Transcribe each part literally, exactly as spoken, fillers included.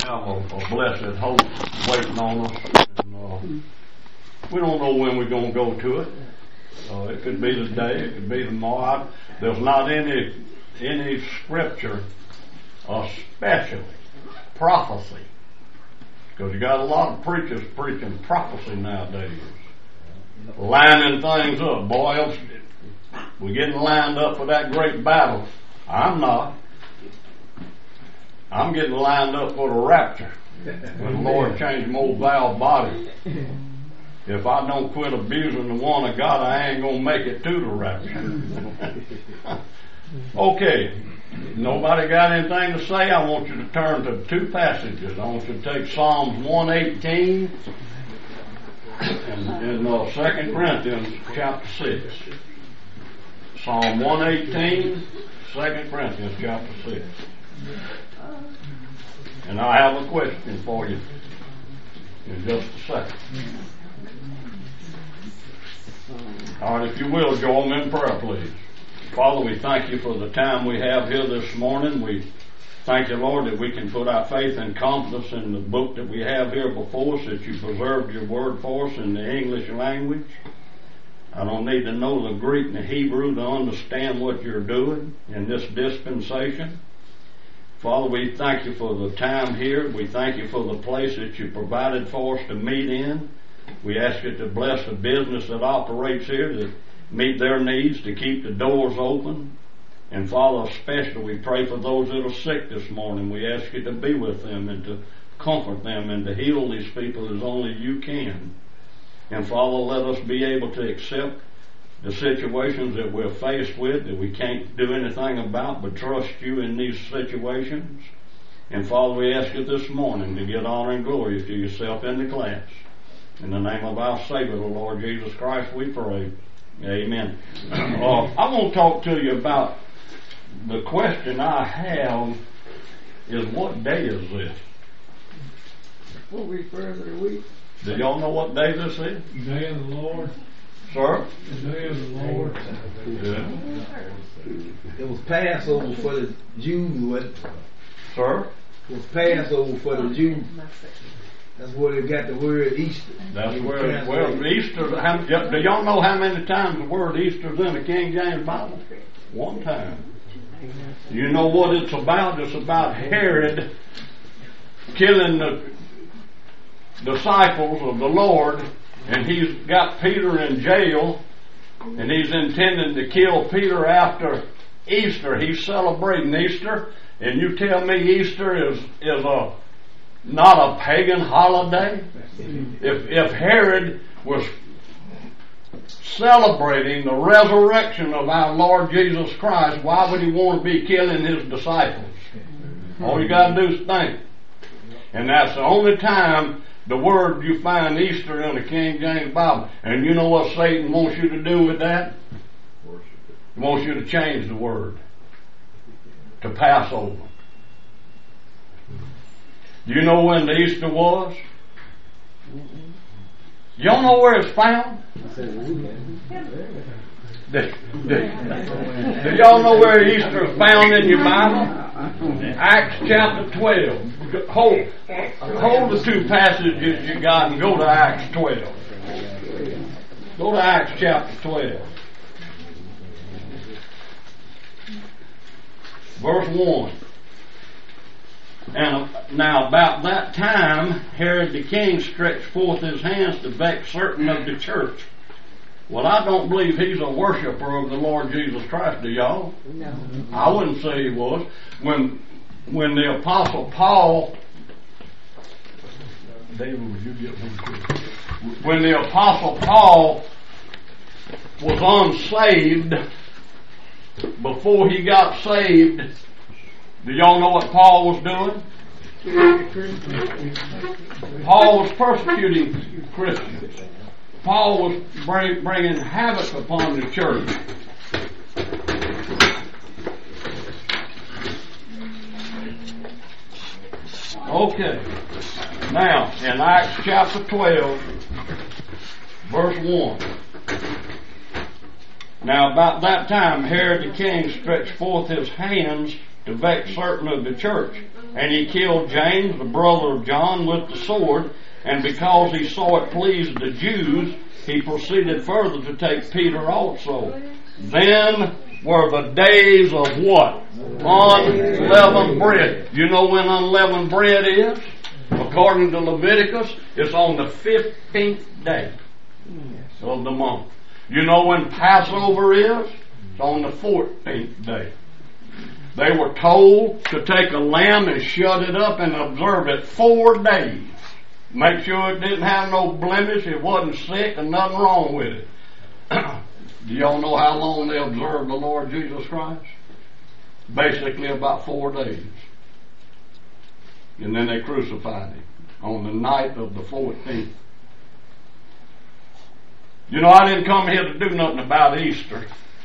have a, a blessed hope waiting on us. And, uh, we don't know when we're going to go to it. Uh, it could be today, it could be tomorrow. I, there's not any any scripture, especially prophecy, because you got a lot of preachers preaching prophecy nowadays, lining things up. Boy, we're getting lined up for that great battle. I'm not. I'm getting lined up for the rapture when the Lord changed my old valve body. If I don't quit abusing the one of God, I ain't gonna make it to the rapture. Okay, nobody got anything to say? I want you to turn to two passages. I want you to take Psalms one eighteen and, and uh, Second Corinthians chapter six. Psalm one eighteen, Second Corinthians chapter six. And I have a question for you in just a second. All right, if you will, join me in prayer, please. Father, we thank you for the time we have here this morning. We thank you, Lord, that we can put our faith and confidence in the book that we have here before us, that you preserved your word for us in the English language. I don't need to know the Greek and the Hebrew to understand what you're doing in this dispensation. Father, we thank you for the time here. We thank you for the place that you provided for us to meet in. We ask you to bless the business that operates here, to meet their needs, to keep the doors open. And Father, especially we pray for those that are sick this morning. We ask you to be with them and to comfort them and to heal these people as only you can. And Father, let us be able to accept the situations that we're faced with, that we can't do anything about, but trust you in these situations. And Father, we ask you this morning to get honor and glory to yourself in the class. In the name of our Savior, the Lord Jesus Christ, we pray. Amen. Uh, I want to talk to you about the question I have is, what day is this? What week further a week? Do y'all know what day this is? Day of the Lord. Sir? The day of the Lord. Yeah. It was Passover for the Jews, wasn't it? Sir? It was Passover for the Jews. That's where they got the word Easter. That's where, well, Easter, how, do y'all know how many times the word Easter is in the King James Bible? One time. You know what it's about? It's about Herod killing the disciples of the Lord, and he's got Peter in jail, and he's intending to kill Peter after Easter. He's celebrating Easter, and you tell me Easter is, is a not a pagan holiday? If, if Herod was celebrating the resurrection of our Lord Jesus Christ, why would he want to be killing his disciples? All you got to do is think. And that's the only time the word you find Easter in the King James Bible. And you know what Satan wants you to do with that? He wants you to change the word to Passover. You know when the Easter was? Y'all know where it's found? Do, do, do y'all know where Easter is found in your Bible? Acts chapter twelve. Hold, hold the two passages you got and go to Acts twelve. Go to Acts chapter twelve. Verse one. And now about that time, Herod the king stretched forth his hands to vex certain of the church. Well, I don't believe he's a worshiper of the Lord Jesus Christ, do y'all? No. I wouldn't say he was. When when the Apostle Paul, David, would you get one quick? When the Apostle Paul was unsaved, before he got saved, do y'all know what Paul was doing? Paul was persecuting Christians. Paul was bring, bringing havoc upon the church. Okay. Now, in Acts chapter twelve, verse one. Now, about that time, Herod the king stretched forth his hands to vex certain of the church. And he killed James, the brother of John, with the sword. And because he saw it pleased the Jews, he proceeded further to take Peter also. Then were the days of what? Unleavened bread. You know when unleavened bread is? According to Leviticus, it's on the fifteenth day of the month. You know when Passover is? It's on the fourteenth day. They were told to take a lamb and shut it up and observe it four days. Make sure it didn't have no blemish, it wasn't sick, and nothing wrong with it. Do y'all know how long they observed the Lord Jesus Christ? Basically about four days. And then they crucified him on the night of the fourteenth. You know, I didn't come here to do nothing about Easter.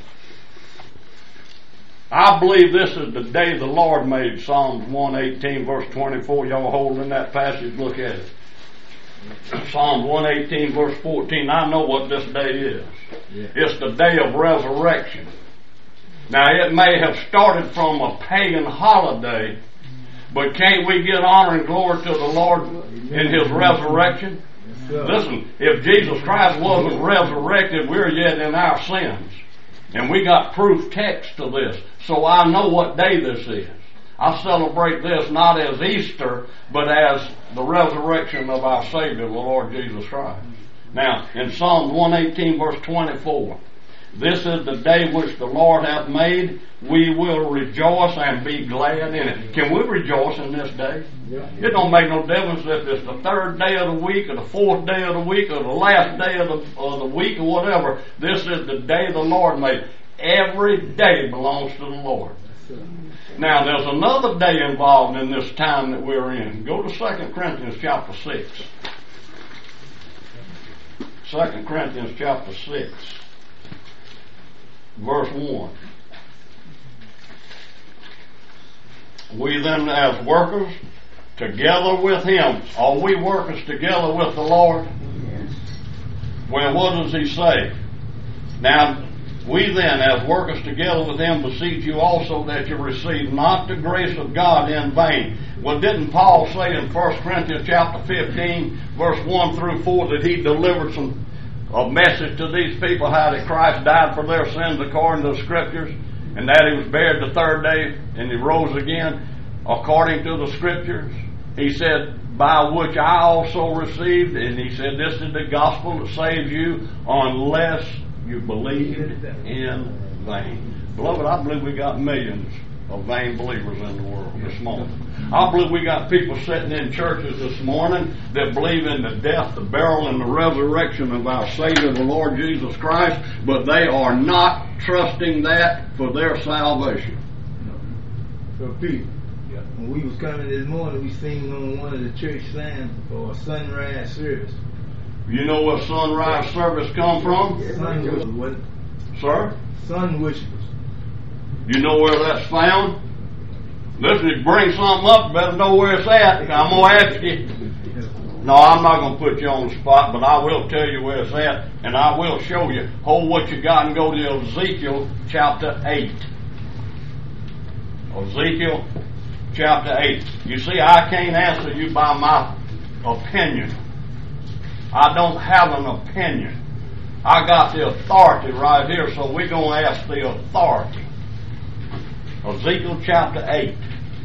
I believe this is the day the Lord made. Psalms one eighteen verse twenty-four. Y'all holding that passage? Look at it. Psalms one eighteen verse fourteen. I know what this day is. Yeah. It's the day of resurrection. Now it may have started from a pagan holiday, but can't we get honor and glory to the Lord in His resurrection? Yes, listen, if Jesus Christ wasn't resurrected, we're yet in our sins. And we got proof text to this. So I know what day this is. I celebrate this not as Easter, but as the resurrection of our Savior, the Lord Jesus Christ. Now, in Psalm one eighteen verse twenty-four, this is the day which the Lord hath made. We will rejoice and be glad in it. Can we rejoice in this day? Yeah. It don't make no difference if it's the third day of the week or the fourth day of the week or the last day of the, of the week or whatever. This is the day the Lord made. Every day belongs to the Lord. Now, there's another day involved in this time that we're in. Go to Second Corinthians chapter six. Second Corinthians chapter six, verse one. We then, as workers, together with Him. Are we workers together with the Lord? Well, what does He say? Now, we then, as workers together with Him, beseech you also that you receive not the grace of God in vain. Well, didn't Paul say in First Corinthians chapter fifteen, verse one through four, that he delivered some a message to these people how that Christ died for their sins according to the Scriptures, and that He was buried the third day and He rose again according to the Scriptures? He said, by which I also received, and He said, this is the gospel that saves you unless you believed in vain. Beloved, I believe we got millions of vain believers in the world this morning. I believe we got people sitting in churches this morning that believe in the death, the burial, and the resurrection of our Savior, the Lord Jesus Christ, but they are not trusting that for their salvation. So, Pete, when we was coming this morning, we seen on one of the church signs for a sunrise service. You know where sunrise service come from? Sun worshipers. Sir? Sun worshipers. You know where that's found? Listen, if you bring something up, you better know where it's at. I'm going to ask you. No, I'm not going to put you on the spot, but I will tell you where it's at, and I will show you. Hold what you got and go to Ezekiel chapter eight. Ezekiel chapter eight. You see, I can't answer you by my opinion. I don't have an opinion. I got the authority right here, so we're going to ask the authority. Ezekiel chapter eight.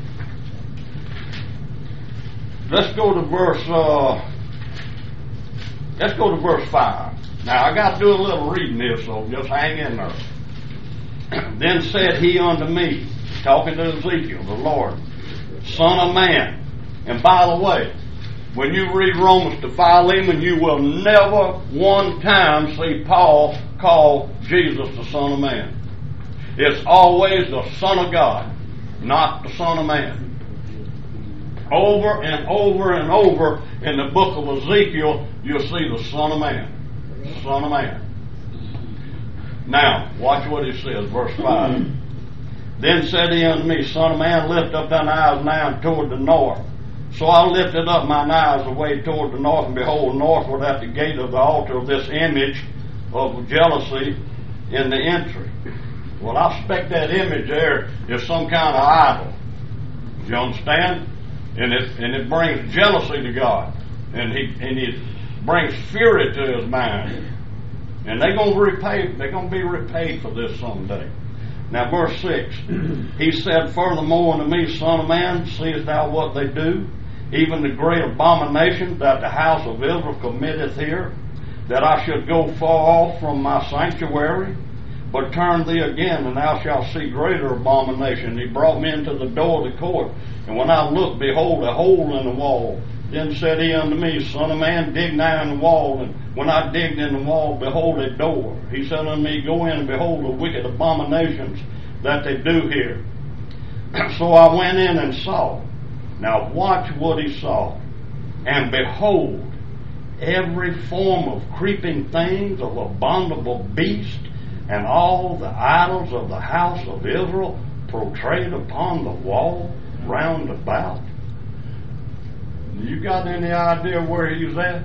Let's go to verse, uh, let's go to verse five. Now, I got to do a little reading here, so just hang in there. Then said he unto me, talking to Ezekiel, the Lord, Son of man. And by the way, when you read Romans to Philemon, you will never one time see Paul call Jesus the Son of Man. It's always the Son of God, not the Son of Man. Over and over and over in the book of Ezekiel, you'll see the Son of Man. Son of Man. Now, watch what he says, verse five. Then said he unto me, Son of man, lift up thine eyes now toward the north. So I lifted up mine eyes away toward the north, and behold, northward at the gate of the altar of this image of jealousy in the entry. Well, I expect that image there is some kind of idol. You understand? And it and it brings jealousy to God, and he and it brings fury to his mind. And they're gonna repay. They're gonna be repaid for this someday. Now, verse six. He said, "Furthermore unto me, son of man, seest thou what they do, even the great abomination that the house of Israel committeth here, that I should go far off from my sanctuary? But turn thee again, and thou shalt see greater abomination." He brought me into the door of the court, and when I looked, behold, a hole in the wall. Then said he unto me, "Son of man, dig now in the wall." And when I digged in the wall, behold, a door. He said unto me, "Go in and behold the wicked abominations that they do here." So I went in and saw. Now watch what he saw. And behold, every form of creeping things, of abominable beast, and all the idols of the house of Israel portrayed upon the wall round about. You got any idea where he was at?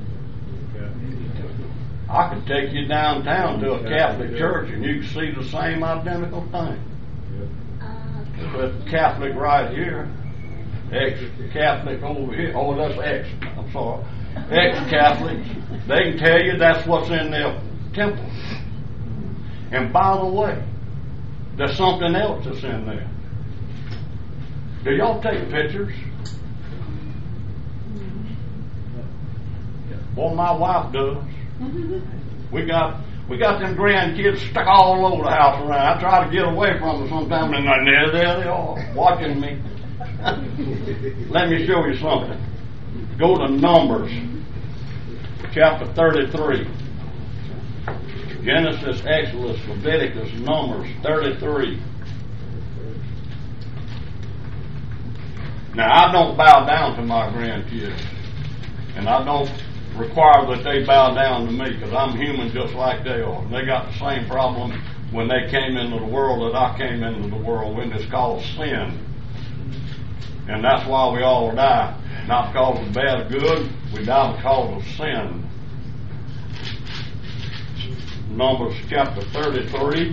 I could take you downtown to a Catholic church and you could see the same identical thing. But Catholic right here, ex-Catholic over here. Oh, that's ex. I'm sorry. Ex-Catholics. They can tell you that's what's in their temple. And by the way, there's something else that's in there. Do y'all take pictures? Well, my wife does. We got we got them grandkids stuck all over the house around. I try to get away from them sometimes, and there, there they are, watching me. Let me show you something. Go to Numbers, chapter thirty-three. Genesis, Exodus, Leviticus, Numbers, thirty-three. Now, I don't bow down to my grandkids, and I don't require that they bow down to me, because I'm human just like they are. And they got the same problem when they came into the world that I came into the world, when it's called sin. And that's why we all die. Not because of bad or good, we die because of sin. Numbers chapter thirty-three.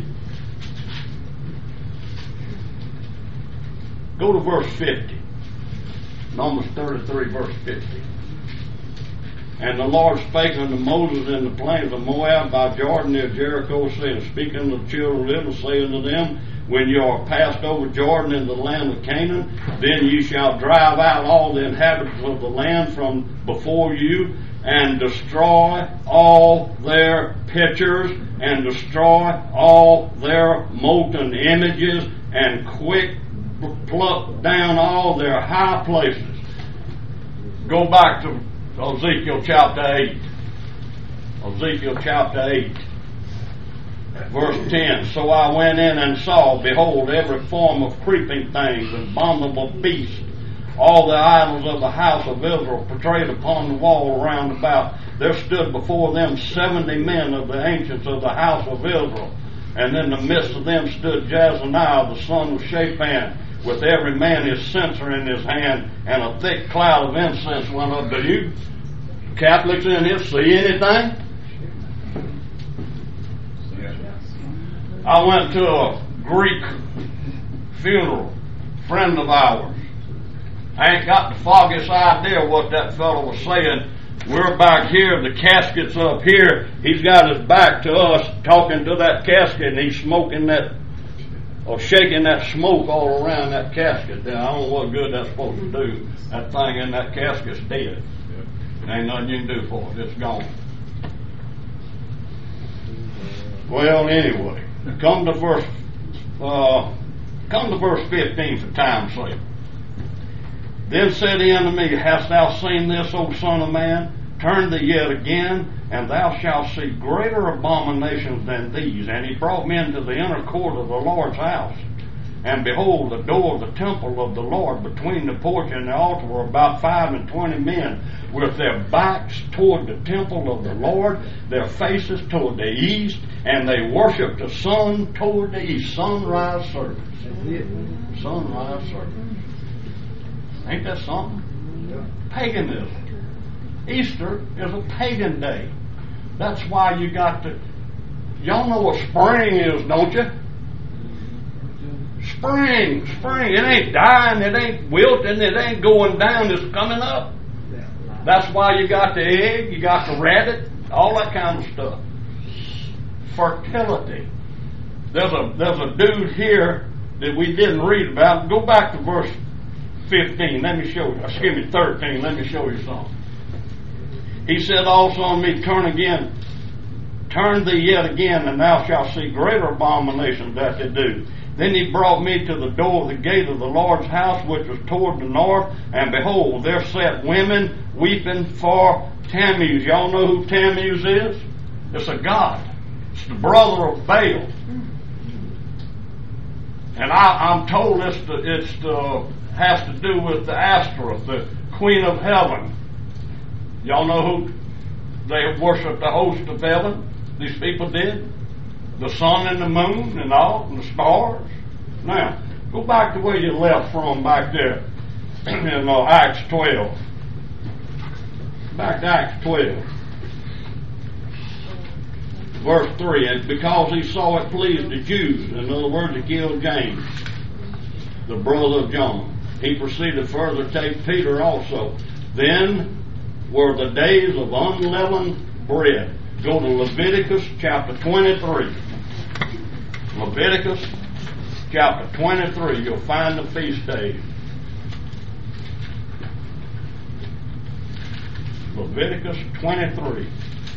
Go to verse fifty. Numbers thirty-three, verse fifty. And the Lord spake unto Moses in the plains of Moab by Jordan near Jericho, saying, Speak unto the children of Israel, say unto them, When you are passed over Jordan in the land of Canaan, then ye shall drive out all the inhabitants of the land from before you, and destroy all their pictures, and destroy all their molten images, and quick pluck down all their high places. Go back to Ezekiel chapter eight. Ezekiel chapter eight. Verse ten. So I went in and saw, behold, every form of creeping things and abominable beasts, all the idols of the house of Israel portrayed upon the wall round about. There stood before them seventy men of the ancients of the house of Israel. And in the midst of them stood Jezaniah, the son of Shaphan, with every man his censer in his hand, and a thick cloud of incense went up. Do you Catholics in here see anything? I went to a Greek funeral, friend of ours. I ain't got the foggiest idea what that fellow was saying. We're back here, the casket's up here. He's got his back to us, talking to that casket, and he's smoking that, or shaking that smoke all around that casket. Now, I don't know what good that's supposed to do. That thing in that casket's dead. Ain't nothing you can do for it. It's gone. Well, anyway, come to verse, uh, come to verse fifteen for time's sake. Then said he unto me, Hast thou seen this, O son of man? Turn thee yet again, and thou shalt see greater abominations than these. And he brought me into the inner court of the Lord's house. And behold, the door of the temple of the Lord between the porch and the altar were about five and twenty men, with their backs toward the temple of the Lord, their faces toward the east, and they worshiped the sun toward the east. Sunrise service. Sunrise service. Ain't that something? Paganism. Easter is a pagan day. That's why you got to... Y'all know what spring is, don't you? spring, spring. It ain't dying, it ain't wilting, it ain't going down, it's coming up. That's why you got the egg, you got the rabbit, all that kind of stuff. Fertility. There's a there's a dude here that we didn't read about. Go back to verse fifteen. Let me show you. Excuse me, thirteen. Let me show you something. He said also unto me, turn again, turn thee yet again, and thou shalt see greater abominations that they do. Then he brought me to the door of the gate of the Lord's house, which was toward the north, and behold, there sat women weeping for Tammuz. Y'all know who Tammuz is? It's a god. It's the brother of Baal. And I, I'm told it's the, it's the, has to do with the Ashtoreth, the queen of heaven. Y'all know who they worship, the host of heaven? These people did? The sun and the moon and all, and the stars. Now, go back to where you left from back there in uh, Acts twelve. Back to Acts twelve. Verse three, and because he saw it pleased the Jews, in other words, he killed James, the brother of John. He proceeded further to take Peter also. Then were the days of unleavened bread. Go to Leviticus chapter twenty-three. Leviticus chapter twenty-three. You'll find the feast days. Leviticus twenty-three.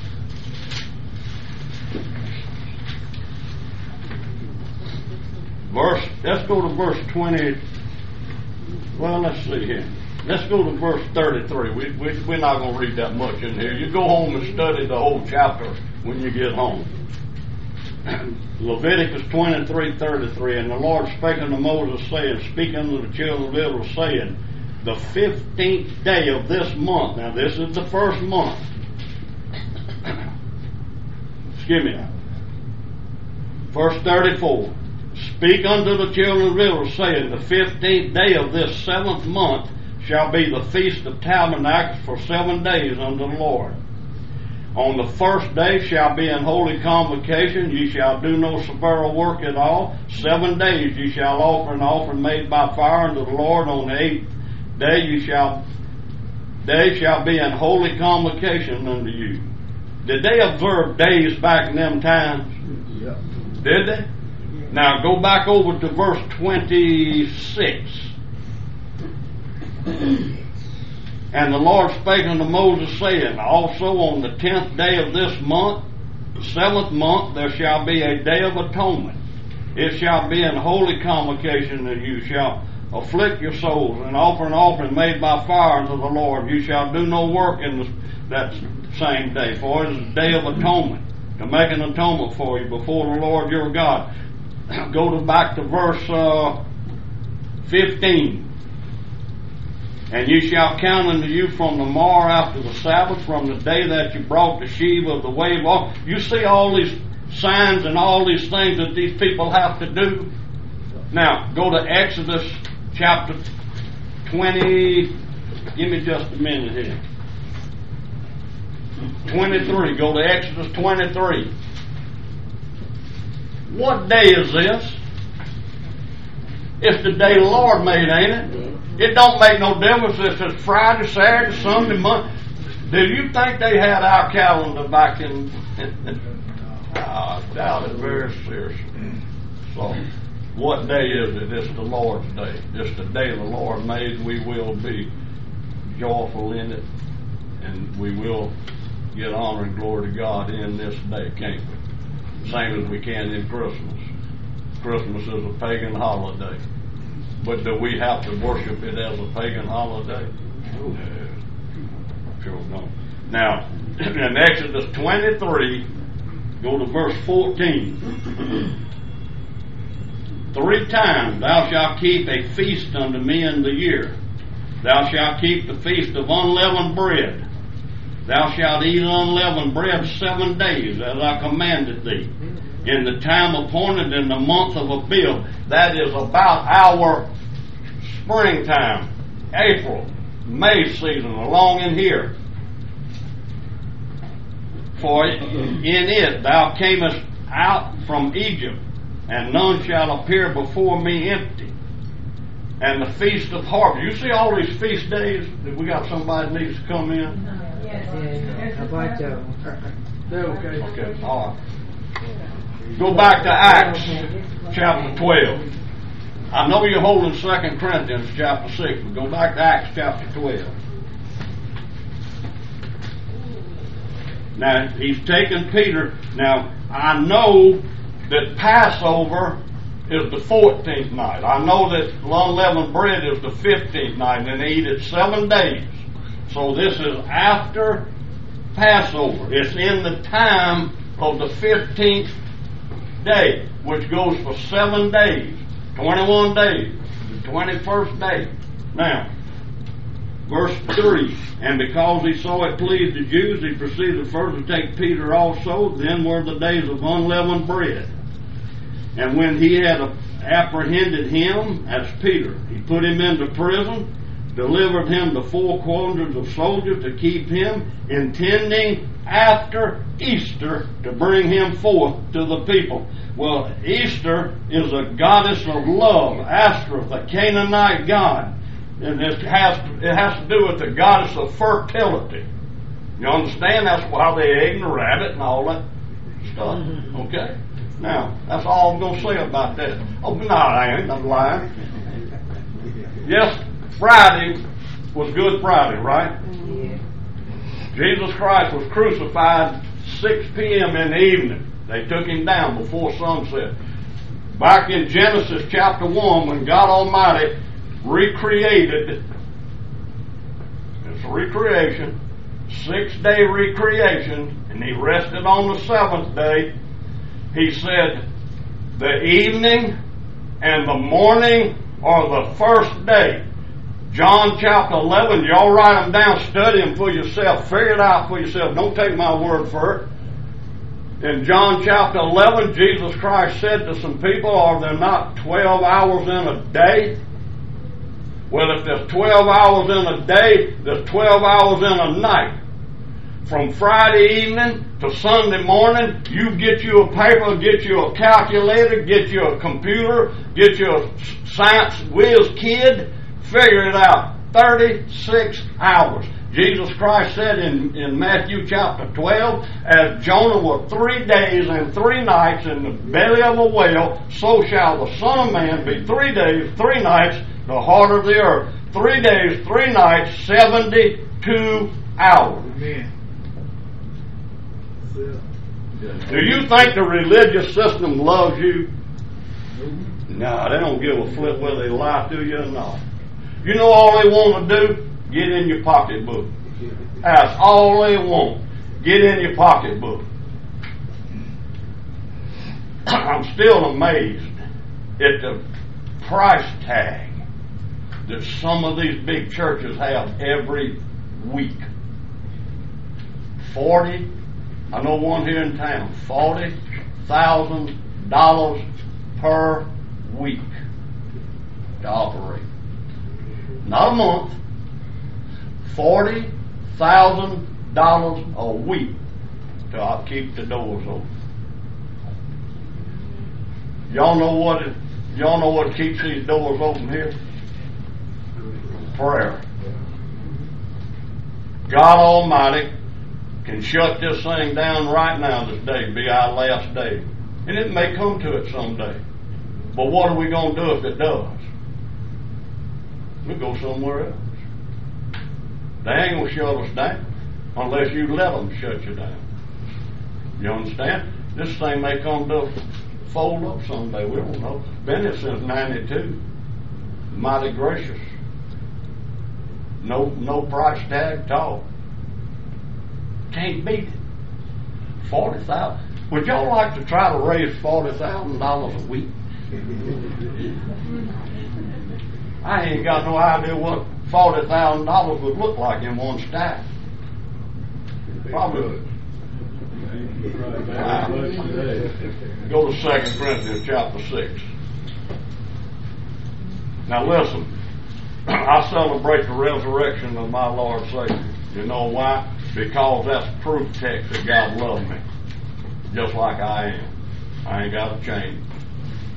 Verse, let's go to verse twenty. Well, let's see here. Let's go to verse thirty-three. We, we, we're not going to read that much in here. You go home and study the whole chapter when you get home. Leviticus twenty-three, thirty-three. And the Lord spake unto Moses, saying, Speak unto the children of Israel, saying, The fifteenth day of this month. Now, this is the first month. Excuse me. Verse thirty-four. Speak unto the children of Israel, saying, The fifteenth day of this seventh month shall be the feast of tabernacles for seven days unto the Lord. On the first day shall be an holy convocation. Ye shall do no servile work at all. Seven days ye shall offer an offering made by fire unto the Lord. On the eighth day you shall day shall be an holy convocation unto you. Did they observe days back in them times? Yep. Did they? Now go back over to verse twenty-six. And the Lord spake unto Moses, saying, Also on the tenth day of this month, the seventh month, there shall be a day of atonement. It shall be an holy convocation, and you shall afflict your souls, and offer an offering made by fire unto the Lord. You shall do no work in the, that same day, for it is a day of atonement, to make an atonement for you before the Lord your God. Go to back to verse uh, fifteen. And you shall count unto you from the morrow after the Sabbath, from the day that you brought the sheave of the wave off. You see all these signs and all these things that these people have to do. Now, go to Exodus chapter twenty. Give me just a minute here. twenty-three. Go to Exodus twenty-three. What day is this? It's the day the Lord made, ain't it? It don't make no difference if it's Friday, Saturday, Sunday, Monday. Do you think they had our calendar back in? I doubt it very seriously. So, what day is it? It's the Lord's day. It's the day the Lord made. We will be joyful in it, and we will get honor and glory to God in this day, can't we? Same as we can in Christmas. Christmas is a pagan holiday. But do we have to worship it as a pagan holiday? No. Sure don't. Now, in Exodus twenty-three, go to verse fourteen. Three times thou shalt keep a feast unto me in the year. Thou shalt keep the feast of unleavened bread. Thou shalt eat unleavened bread seven days, as I commanded thee, in the time appointed in the month of Abib. That is about our springtime, April, May season, along in here. For in it thou camest out from Egypt, and none shall appear before me empty. And the feast of harvest. You see all these feast days? We got somebody that needs to come in? Yeah, how about y'all? Okay. Okay, all right. Go back to Acts chapter twelve. I know you're holding Second Corinthians chapter six, but go back to Acts chapter twelve. Now, he's taken Peter. Now, I know that Passover is the fourteenth night. I know that unleavened bread is the fifteenth night, and they eat it seven days. So this is after Passover. It's in the time of the fifteenth day, which goes for seven days, twenty-one days, the twenty-first day. Now, verse three, and because he saw it pleased the Jews, he proceeded further to take Peter also. Then were the days of unleavened bread. And when he had apprehended him, as Peter, he put him into prison, delivered him to four quarters of soldiers to keep him, intending after Easter to bring him forth to the people. Well, Easter is a goddess of love, Ashtoreth, the Canaanite god. And it has, to, it has to do with the goddess of fertility. You understand? That's why they ate the rabbit and all that stuff. Okay? Now, that's all I'm going to say about that. Oh, no, I ain't. I'm lying. Yes, Friday was Good Friday, right? Yeah. Jesus Christ was crucified six p.m. in the evening. They took him down before sunset. Back in Genesis chapter one, when God Almighty recreated, it's a recreation, six-day recreation, and he rested on the seventh day. He said, the evening and the morning are the first day. John chapter eleven, y'all write them down, study them for yourself, figure it out for yourself. Don't take my word for it. In John chapter eleven, Jesus Christ said to some people, are there not twelve hours in a day? Well, if there's twelve hours in a day, there's twelve hours in a night. From Friday evening to Sunday morning, you get you a paper, get you a calculator, get you a computer, get you a science whiz kid, figure it out. thirty-six hours. Jesus Christ said in, in Matthew chapter twelve, as Jonah was three days and three nights in the belly of a whale, so shall the Son of Man be three days, three nights, the heart of the earth. Three days, three nights, seventy-two hours. Amen. Do you think the religious system loves you? No, they don't give a flip whether they lie to you or not. You know all they want to do? Get in your pocketbook. That's all they want. Get in your pocketbook. I'm still amazed at the price tag that some of these big churches have every week. Forty, I know one here in town, forty thousand dollars per week to operate. Not a month. Forty thousand dollars a week to keep the doors open. Y'all know what it, y'all know what keeps these doors open here? Prayer. God Almighty can shut this thing down right now this day, be our last day. And it may come to it someday. But what are we going to do if it does? We'll go somewhere else. They ain't going to shut us down unless you let them shut you down. You understand? This thing may come to fold up someday. We don't know. Been here since ninety-two. Mighty gracious. No, no price tag at all. Can't beat it. Forty thousand. Would y'all like to try to raise forty thousand dollars a week? I ain't got no idea what forty thousand dollars would look like in one stack. Probably. Wow. Go to Second Corinthians chapter six. Now listen. I celebrate the resurrection of my Lord Savior. You know why? Because that's proof text that God loved me. Just like I am. I ain't got to change.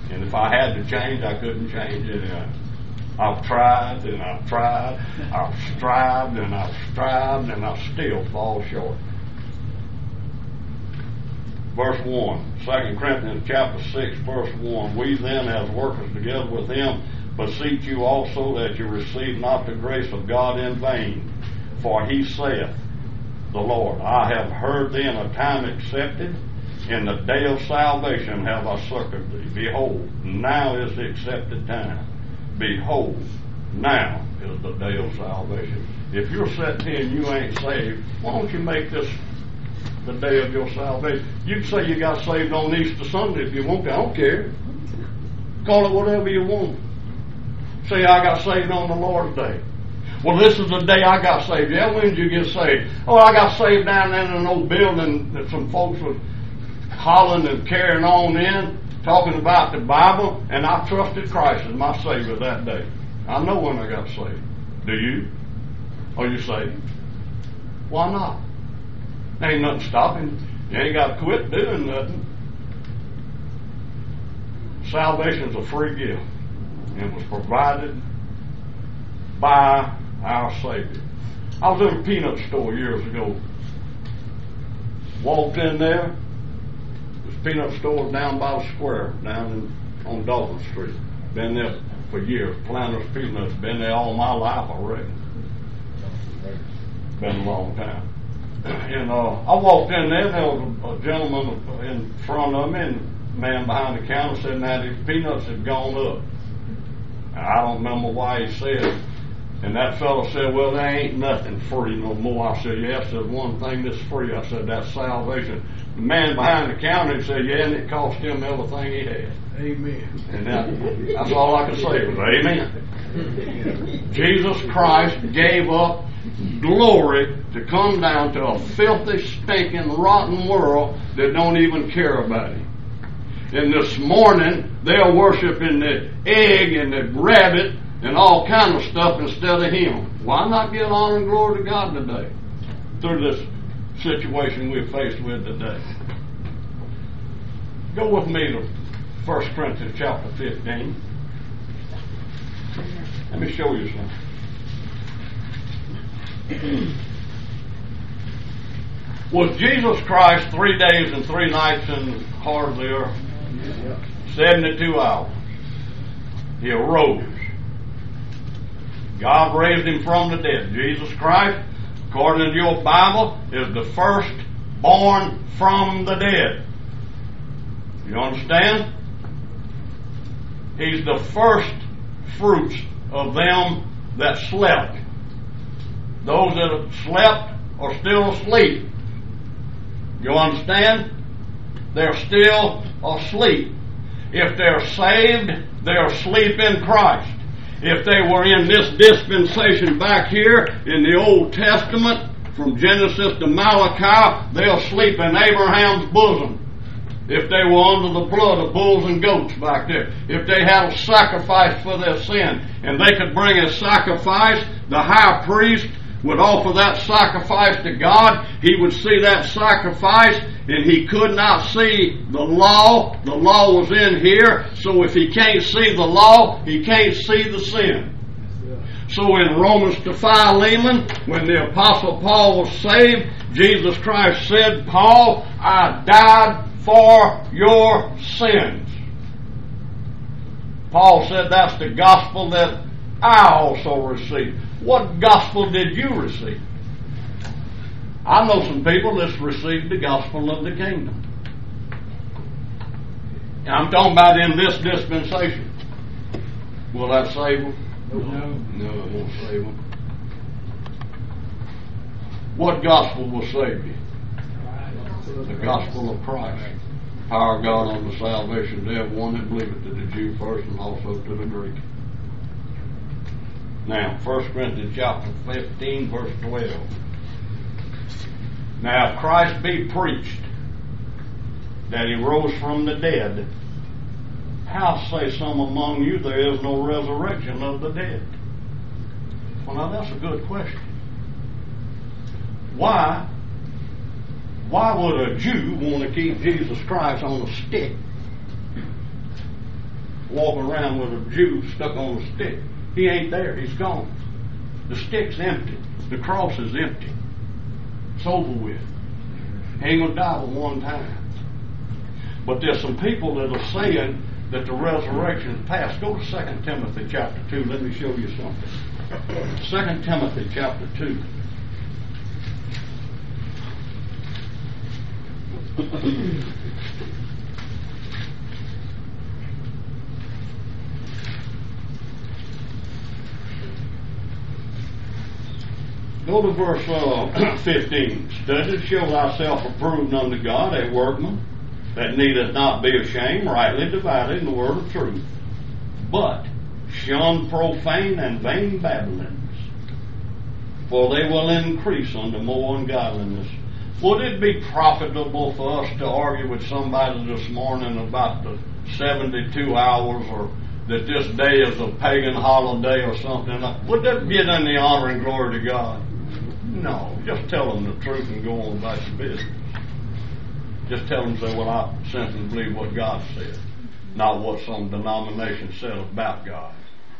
And if I had to change, I couldn't change it. And I've tried and I've tried, I've strived and I've strived, and I still fall short. Verse one, Second Corinthians chapter six, verse one. We then, as workers together with him, beseech you also that you receive not the grace of God in vain. For he saith, the Lord, I have heard thee in a time accepted, in the day of salvation have I succored thee. Behold, now is the accepted time. Behold, now is the day of salvation. If you're sitting here and you ain't saved, why don't you make this the day of your salvation? You can say you got saved on Easter Sunday if you want to. I don't care. Call it whatever you want. Say I got saved on the Lord's Day. Well, this is the day I got saved. Yeah, when did you get saved? Oh, I got saved down in an old building that some folks were hollering and carrying on in, talking about the Bible, and I trusted Christ as my Savior that day. I know when I got saved. Do you? Are you saved? Why not? There ain't nothing stopping. You ain't got to quit doing nothing. Salvation's a free gift. It was provided by our Savior. I was in a peanut store years ago. Walked in there. This peanut store down by the square, down in, on Dalton Street. Been there for years. Planters Peanuts. Been there all my life, I reckon. Been a long time. And uh, I walked in there, and there was a, a gentleman in front of me, and the man behind the counter said, now these peanuts have gone up. And I don't remember why he said. And that fellow said, well, there ain't nothing free no more. I said, yes, there's one thing that's free. I said, that's salvation. The man behind the counter said, yeah, and it cost him everything he had. Amen. And that, that's all I could say was amen. Jesus Christ gave up glory to come down to a filthy, stinking, rotten world that don't even care about him. And this morning, they're worshiping the egg and the rabbit and all kind of stuff instead of him. Why not give honor and glory to God today through this situation we're faced with today? Go with me to First Corinthians chapter fifteen. Let me show you something. Was Jesus Christ three days and three nights in the heart of the earth? seventy-two hours. He arose. God raised him from the dead. Jesus Christ, according to your Bible, is the first born from the dead. You understand? He's the first fruits of them that slept. Those that have slept are still asleep. You understand? They're still asleep. If they're saved, they're asleep in Christ. If they were in this dispensation back here in the Old Testament, from Genesis to Malachi, they'll sleep in Abraham's bosom. If they were under the blood of bulls and goats back there. If they had a sacrifice for their sin, and they could bring a sacrifice, the high priest would offer that sacrifice to God. He would see that sacrifice, and he could not see the law. The law was in here, so if he can't see the law, he can't see the sin. So in Romans to Philemon, when the Apostle Paul was saved, Jesus Christ said, Paul, I died for your sins. Paul said that's the gospel that I also received. What gospel did you receive? I know some people that's received the gospel of the kingdom. And I'm talking about in this dispensation. Will that save them? No. No, it won't save them. What gospel will save you? The gospel of Christ. Power of God unto salvation to everyone that believeth, to the Jew first and also to the Greek. Now, First Corinthians chapter fifteen, verse twelve. Now, if Christ be preached that he rose from the dead, how say some among you there is no resurrection of the dead? Well, now that's a good question. Why? Why would a Jew want to keep Jesus Christ on a stick? walking around with a Jew stuck on a stick. He ain't there. He's gone. The stick's empty. The cross is empty. It's over with. He ain't going to die but one time. But there's some people that are saying that the resurrection is past. Go to Second Timothy chapter two. Let me show you something. Second Timothy chapter two. Go to verse uh, fifteen. Study to show thyself approved unto God, a workman that needeth not be ashamed, rightly dividing the word of truth. But shun profane and vain babblings, for they will increase unto more ungodliness. Would it be profitable for us to argue with somebody this morning about the seventy-two hours, or that this day is a pagan holiday or something? Would that get any honor and glory to God? No. Just tell them the truth and go on about your business. Just tell them, say, well, I simply believe what God said, not what some denomination said about God.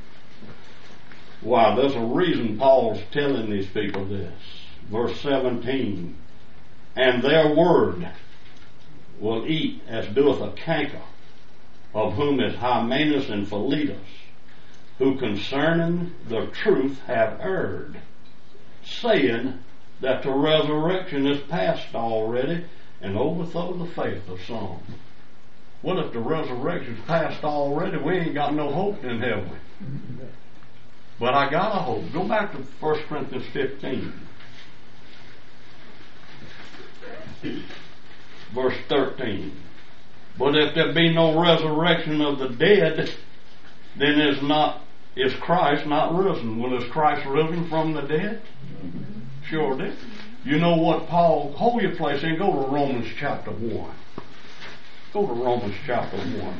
Why, there's a reason Paul's telling these people this. Verse seventeen, and their word will eat as doeth a canker, of whom is Hymenaeus and Philetus, who concerning the truth have erred, saying that the resurrection is past already, and overthrow the faith of some. Well, if the resurrection's past already, we ain't got no hope then, have we? But I got a hope. Go back to First Corinthians fifteen. Verse thirteen. But if there be no resurrection of the dead, then is not is Christ not risen? Well, is Christ risen from the dead? Sure did. You know what Paul, hold your place and go to Romans chapter one. Go to Romans chapter one.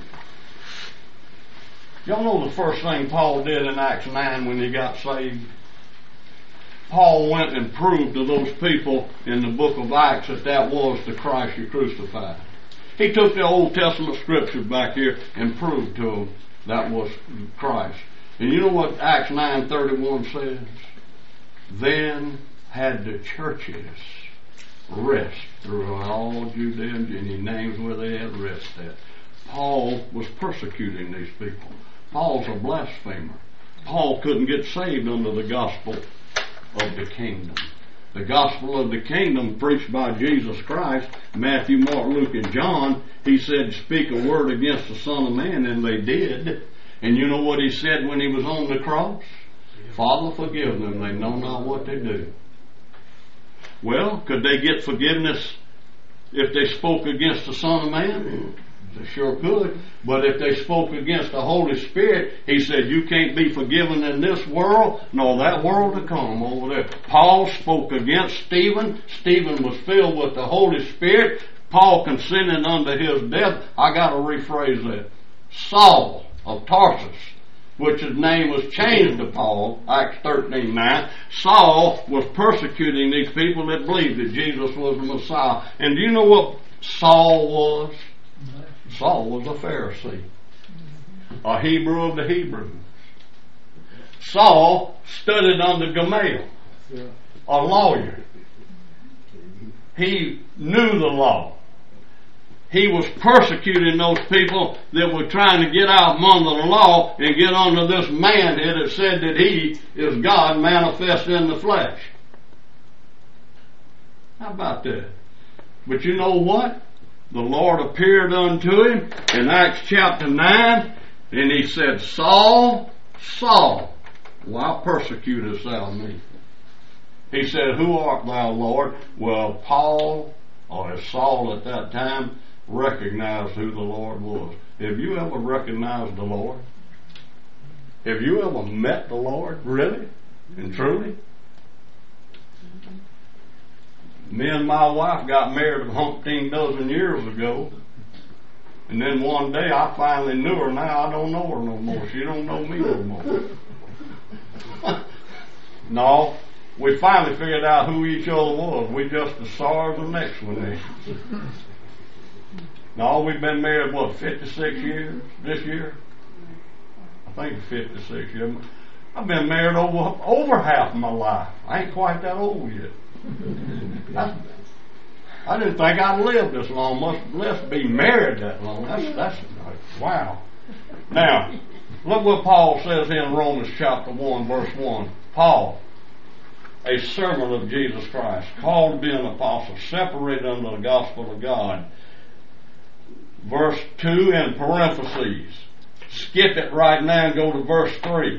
Y'all know the first thing Paul did in Acts nine when he got saved? Paul went and proved to those people in the book of Acts that that was the Christ you crucified. He took the Old Testament scriptures back here and proved to them that was Christ. And you know what Acts nine thirty-one says? Then had the churches rest throughout all Judea, and he names where they had rest at. Paul was persecuting these people. Paul's a blasphemer. Paul couldn't get saved under the gospel of the kingdom. The gospel of the kingdom preached by Jesus Christ, Matthew, Mark, Luke, and John, he said, speak a word against the Son of Man, and they did. And you know what he said when he was on the cross? Father, forgive them, they know not what they do. Well, could they get forgiveness if they spoke against the Son of Man? They sure could. But if they spoke against the Holy Spirit, he said, you can't be forgiven in this world, nor that world to come over there. Paul spoke against Stephen. Stephen was filled with the Holy Spirit. Paul consented unto his death. I got to rephrase that. Saul of Tarsus, which his name was changed to Paul, Acts thirteen nine. Saul was persecuting these people that believed that Jesus was the Messiah. And do you know what Saul was? Saul was a Pharisee, a Hebrew of the Hebrews. Saul studied under Gamaliel, a lawyer. He knew the law. He was persecuting those people that were trying to get out from under the law and get under this man here that said that he is God manifest in the flesh. How about that? But you know what? The Lord appeared unto him in Acts chapter nine, and he said, Saul, Saul, why persecutest thou me? He said, who art thou, Lord? Well, Paul, or Saul at that time, recognized who the Lord was. Have you ever recognized the Lord? Have you ever met the Lord, really and truly? Me and my wife got married a umpteen dozen years ago, and then one day I finally knew her. Now I don't know her no more. She don't know me no more. No, we finally figured out who each other was. We just as sorry as the next one is. No, we've been married, what, fifty-six years this year? think fifty-six years. I've been married over over half of my life. I ain't quite that old yet. I, I didn't think I'd live this long, much less be married that long. That's that's wow. Now, look what Paul says in Romans chapter one, verse one. Paul, a servant of Jesus Christ, called to be an apostle, separated unto the gospel of God. Verse two in parentheses. Skip it right now and go to verse three.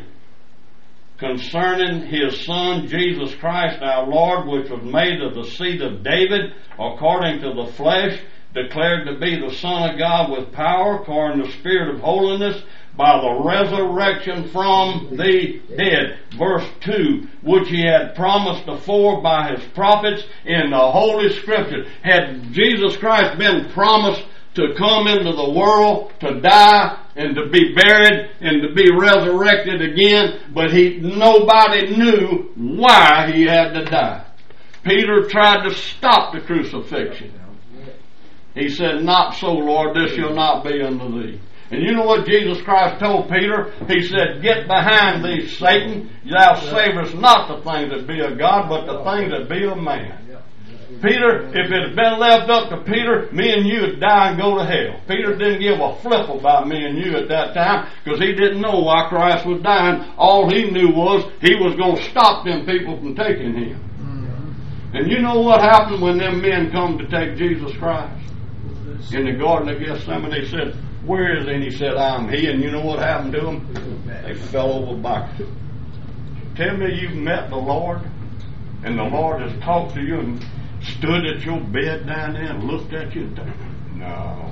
Concerning his Son, Jesus Christ our Lord, which was made of the seed of David, according to the flesh, declared to be the Son of God with power, according to the Spirit of holiness, by the resurrection from the dead. Verse two, which he had promised afore by his prophets in the Holy Scriptures. Had Jesus Christ been promised to come into the world, to die, and to be buried, and to be resurrected again, but he nobody knew why he had to die. Peter tried to stop the crucifixion. He said, "Not so, Lord, this shall not be unto thee." And you know what Jesus Christ told Peter? He said, "Get behind thee, Satan. Thou savorest not the things that be of God, but the things that be of man." Peter, if it had been left up to Peter, me and you would die and go to hell. Peter didn't give a flip about me and you at that time because he didn't know why Christ was dying. All he knew was he was going to stop them people from taking him. Mm-hmm. And you know what happened when them men come to take Jesus Christ? In the Garden of Gethsemane, they said, "Where is he?" And he said, "I'm he." And you know what happened to them? They fell over backwards. Tell me you've met the Lord and the Lord has talked to you and stood at your bed down there and looked at you. No.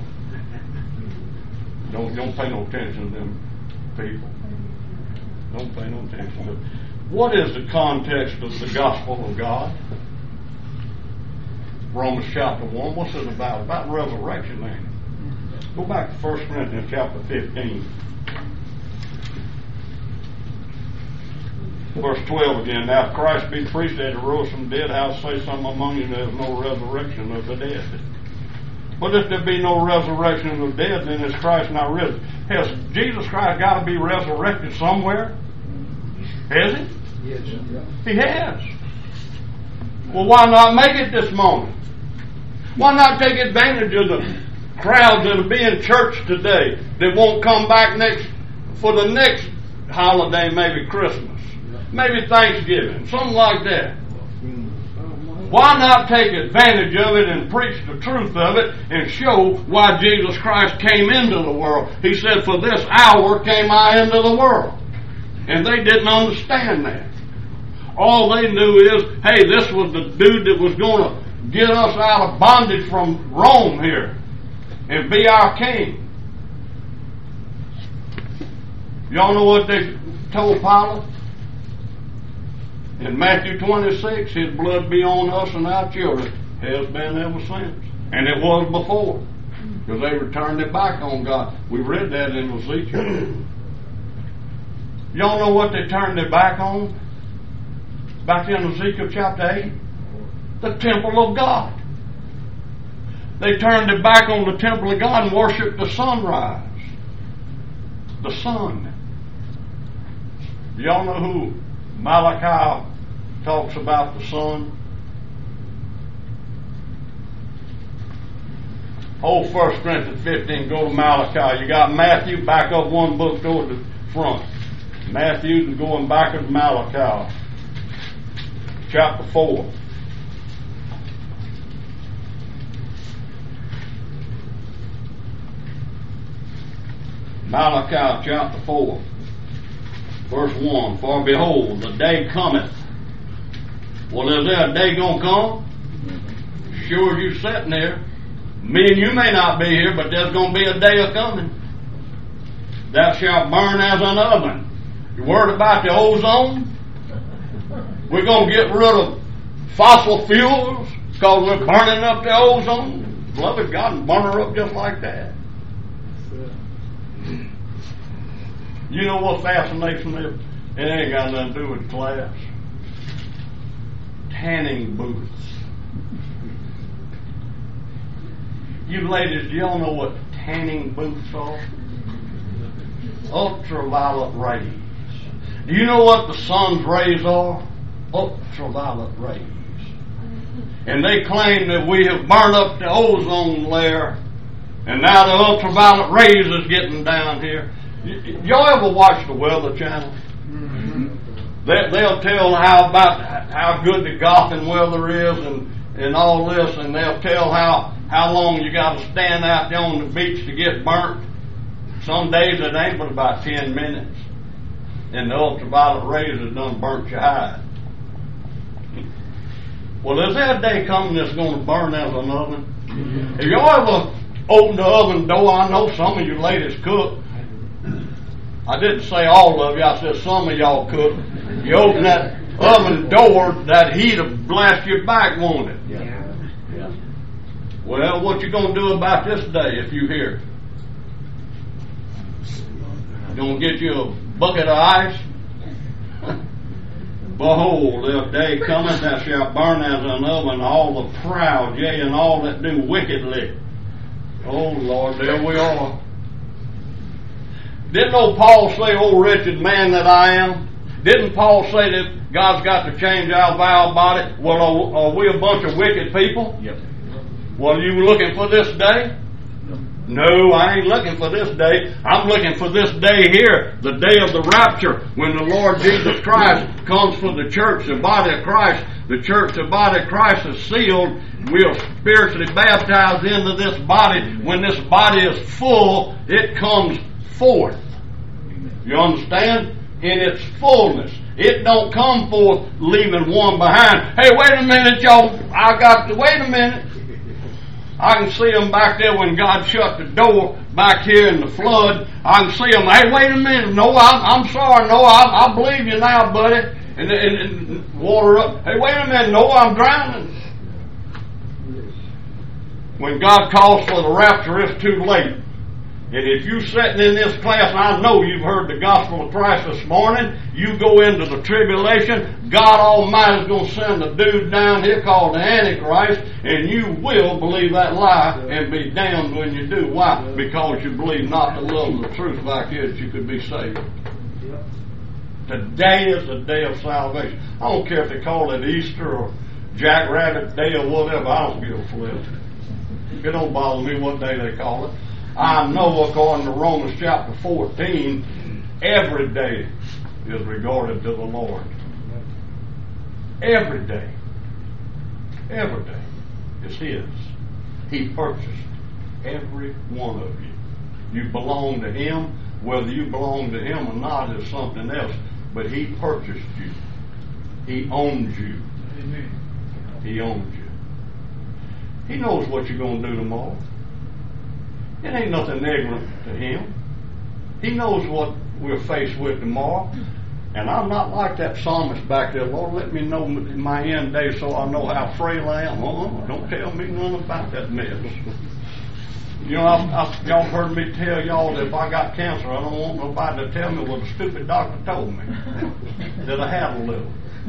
Don't, don't pay no attention to them people. Don't pay no attention to them. What is the context of the gospel of God? Romans chapter one. What's it about? About resurrection, ain't it? Go back to First Corinthians chapter fifteen. Verse twelve again. "Now if Christ be preached that he rose from the dead, how say some among you there is no resurrection of the dead?" Well, if there be no resurrection of the dead, then is Christ not risen? Has Jesus Christ got to be resurrected somewhere? Has he? Yes. He has. Well, why not make it this morning? Why not take advantage of the crowds that will be in church today that won't come back next for the next holiday, maybe Christmas? Maybe Thanksgiving, something like that. Why not take advantage of it and preach the truth of it and show why Jesus Christ came into the world? He said, "For this hour came I into the world." And they didn't understand that. All they knew is, hey, this was the dude that was going to get us out of bondage from Rome here and be our king. Y'all know what they told Pilate? In Matthew twenty-six, his blood be on us and our children. Has been ever since. And it was before. Because they returned it back on God. We read that in Ezekiel. Y'all know what they turned it back on? Back in Ezekiel chapter eight? The temple of God. They turned it back on the temple of God and worshiped the sunrise. The sun. Y'all know who Malachi talks about the sun? Oh, First Corinthians fifteen, go to Malachi. You got Matthew, back up one book, go to the front. Matthew, going back to Malachi. Chapter four. Malachi chapter four. Verse one, "For behold, the day cometh." Well, is there a day gonna come? Sure as you sitting there. Me and you may not be here, but there's gonna be a day a coming. "Thou shalt burn as an oven." You worried about the ozone? We're gonna get rid of fossil fuels because we're burning up the ozone? Beloved God, and burn her up just like that. You know what fascination is? It ain't got nothing to do with class. Tanning booths. You ladies, do y'all know what tanning booths are? Ultraviolet rays. Do you know what the sun's rays are? Ultraviolet rays. And they claim that we have burned up the ozone layer, and now the ultraviolet rays is getting down here. Y- y'all ever watch the Weather Channel? Mm-hmm. They, they'll tell how about how good the Gotham weather is and, and all this, and they'll tell how, how long you got to stand out there on the beach to get burnt. Some days it ain't but about ten minutes, and the ultraviolet rays have done burnt your hide. Well, is there a day coming that's going to burn as an oven? Mm-hmm. Have y'all ever opened the oven door? I know some of you ladies cook. I didn't say all of you. I said some of y'all cook. You open that oven door, that heat will blast your back, won't it? Yeah. Yeah. Well, what you going to do about this day if you hear? You going to get you a bucket of ice? Behold, the day cometh that shall burn as an oven all the proud, yea, and all that do wickedly. Oh, Lord, there we are. Didn't old Paul say, oh, wretched man that I am? Didn't Paul say that God's got to change our vile body? Well, are, are we a bunch of wicked people? Yep. Well, are you looking for this day? No, I ain't looking for this day. I'm looking for this day here, the day of the rapture, when the Lord Jesus Christ comes for the church, the body of Christ. The church, the body of Christ is sealed. We are spiritually baptized into this body. When this body is full, it comes forth. You understand? In its fullness. It don't come forth leaving one behind. Hey, wait a minute, y'all. I got to, wait a minute. I can see them back there when God shut the door back here in the flood. I can see them. Hey, wait a minute. No, I'm, I'm sorry. No, I, I believe you now, buddy. And, and, and water up. Hey, wait a minute. No, I'm drowning. When God calls for the rapture, it's too late. And if you're sitting in this class, and I know you've heard the gospel of Christ this morning, you go into the tribulation, God Almighty is going to send a dude down here called the Antichrist, and you will believe that lie and be damned when you do. Why? Because you believe not the love of the truth like it that you could be saved. Today is the day of salvation. I don't care if they call it Easter or Jack Rabbit Day or whatever. I don't give a flip. It don't bother me what day they call it. I know, according to Romans chapter fourteen, every day is regarded to the Lord. Every day. Every day is His. He purchased every one of you. You belong to Him. Whether you belong to Him or not is something else. But He purchased you. He owns you. Amen. He owns you. He knows what you're going to do tomorrow. It ain't nothing ignorant to Him. He knows what we're faced with tomorrow. And I'm not like that psalmist back there. Lord, let me know my end day so I know how frail I am. Uh-uh, don't tell me nothing about that mess. You know, I, I, y'all heard me tell y'all that if I got cancer, I don't want nobody to tell me what the stupid doctor told me. That I had a little.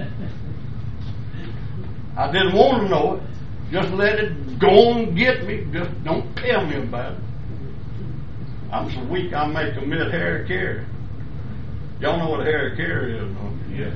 I didn't want to know it. Just let it go and get me. Just don't tell me about it. I'm so weak I may commit haricare. Y'all know what haricare is, don't you?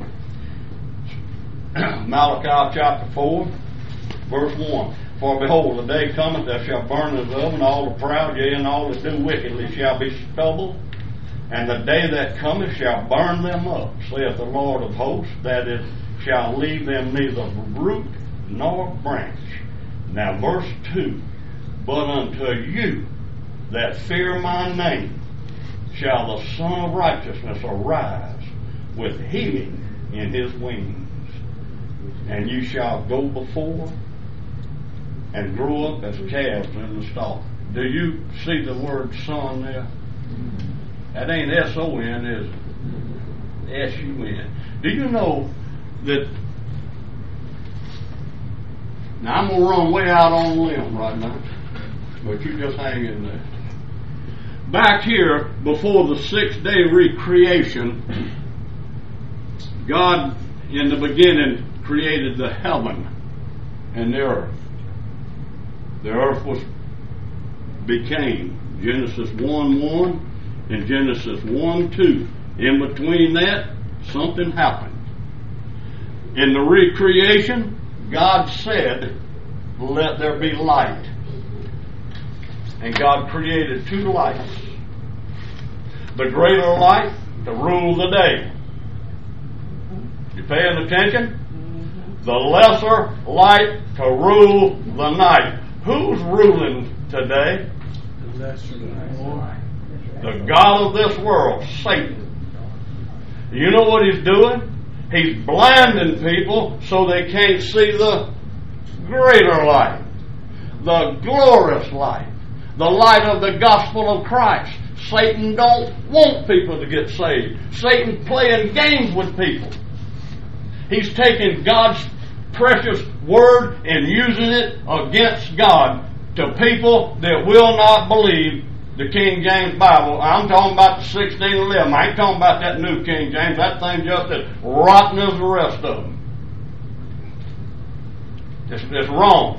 Yeah. Malachi chapter four, verse one. For behold, the day cometh that shall burn as oven, all the proud, yea, and all that do wickedly shall be stubble. And the day that cometh shall burn them up, saith the Lord of hosts, that it shall leave them neither root nor branch. Now verse two. But unto you that fear my name shall the Son of Righteousness arise with healing in His wings. And you shall go before and grow up as calves in the stall. Do you see the word son there? That ain't S O N, is it? S U N. Do you know that... Now I'm going to run way out on a limb right now, but you just hang in there. Back here, before the six-day recreation, God, in the beginning, created the heaven and the earth. The earth was became, Genesis one one, in Genesis one two. In between that, something happened. In the recreation, God said, let there be light. And God created two lights. The greater light to rule the day. You paying attention? The lesser light to rule the night. Who's ruling today? The God of this world, Satan. You know what he's doing? He's blinding people so they can't see the greater light, the glorious light, the light of the gospel of Christ. Satan don't want people to get saved. Satan playing games with people. He's taking God's precious word and using it against God to people that will not believe the King James Bible. I'm talking about the sixteen eleven. I ain't talking about that new King James. That thing just as rotten as the rest of them. It's, it's wrong.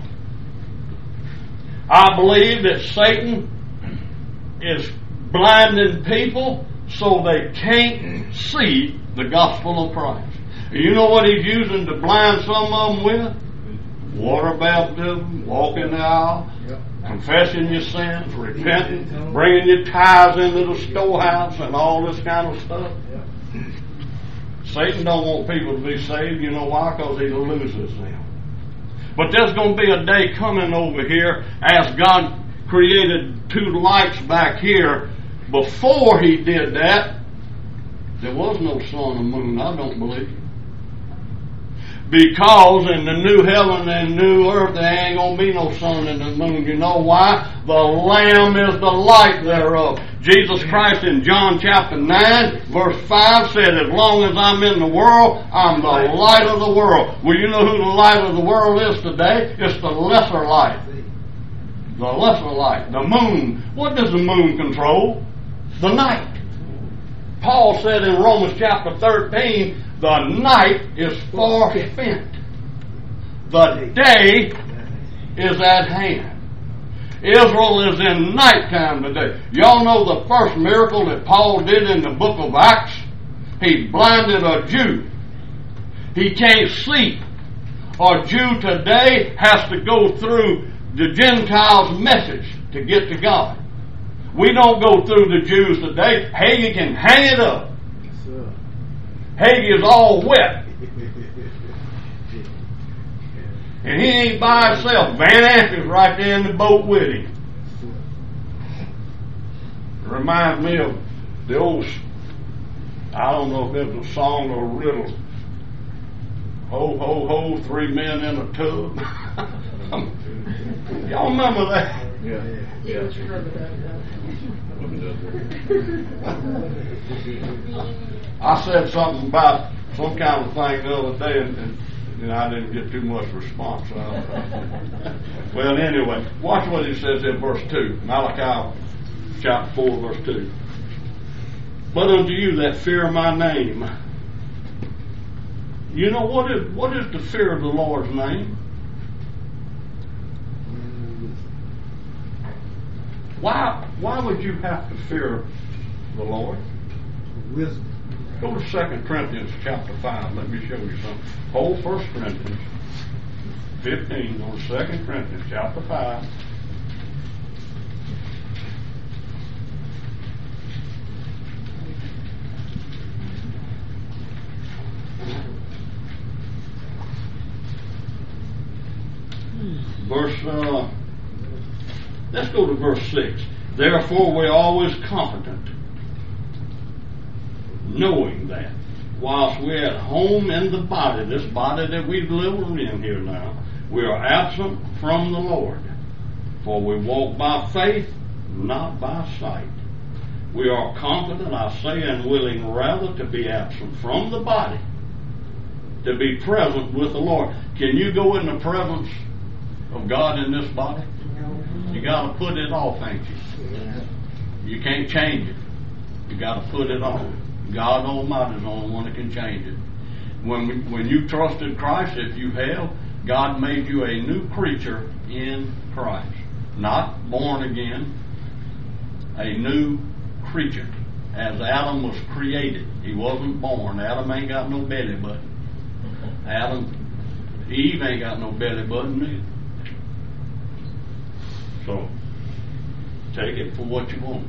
I believe that Satan is blinding people so they can't see the gospel of Christ. You know what he's using to blind some of them with? Water baptism, walking the aisle, yep. Confessing your sins, repenting, bringing your tithes into the storehouse and all this kind of stuff. Yep. Satan don't want people to be saved. You know why? Because he loses them. But there's going to be a day coming over here as God created two lights back here. Before he did that, there was no sun and moon, I don't believe. Because in the new heaven and new earth, there ain't going to be no sun and the moon. You know why? The Lamb is the light thereof. Jesus Christ in John chapter nine, verse five said, as long as I'm in the world, I'm the light of the world. Well, you know who the light of the world is today? It's the lesser light. The lesser light. The moon. What does the moon control? The night. Paul said in Romans chapter thirteen, the night is far spent. The day is at hand. Israel is in nighttime today. Y'all know the first miracle that Paul did in the book of Acts? He blinded a Jew. He can't see. A Jew today has to go through the Gentiles' message to get to God. We don't go through the Jews today. Hagee can hang it up. Hagee is all wet. And he ain't by himself. Van Amp is right there in the boat with him. It reminds me of the old, I don't know if it was a song or a riddle. Ho, ho, ho, three men in a tub. Y'all remember that? Yeah. Yeah. I said something about some kind of thing the other day, and, and, and I didn't get too much response. Uh, well, anyway, watch what he says in verse two, Malachi chapter four, verse two. But unto you that fear my name. You know what is what is the fear of the Lord's name? Why why would you have to fear the Lord? Wisdom. Go to Second Corinthians chapter five. Let me show you something. Hold First Corinthians fifteen on Second Corinthians chapter five. Verse uh let's go to verse six. Therefore we're always confident, knowing that whilst we're at home in the body, this body that we live in here now, we are absent from the Lord. For we walk by faith, not by sight. We are confident, I say, and willing rather to be absent from the body, to be present with the Lord. Can you go in the presence of God in this body? You got to put it off, ain't you? You can't change it. You got to put it on. God Almighty is the only one that can change it. When we, when you trusted Christ, if you have, God made you a new creature in Christ. Not born again, a new creature. as Adam was created. He wasn't born. Adam ain't got no belly button. Adam, Eve ain't got no belly button either. So, take it for what you want.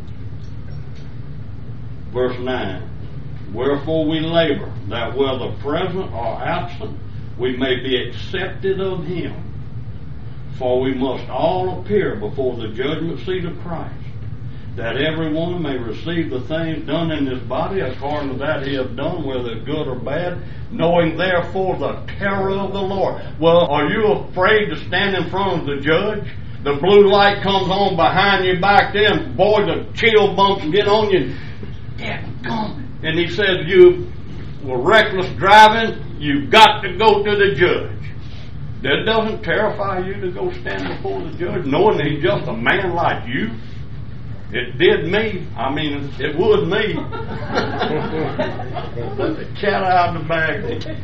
Verse nine. Wherefore we labor, that whether present or absent, we may be accepted of him. For we must all appear before the judgment seat of Christ, that every one may receive the things done in his body according to that he hath done, whether good or bad, knowing therefore the terror of the Lord. Well, are you afraid to stand in front of the judge? The blue light comes on behind you back then, boy, the chill bumps get on you. Yeah, come. And he says you were reckless driving, you've got to go to the judge. That doesn't terrify you to go stand before the judge, knowing that he's just a man like you. It did me. I mean, it would me. Let the cat out of the bag.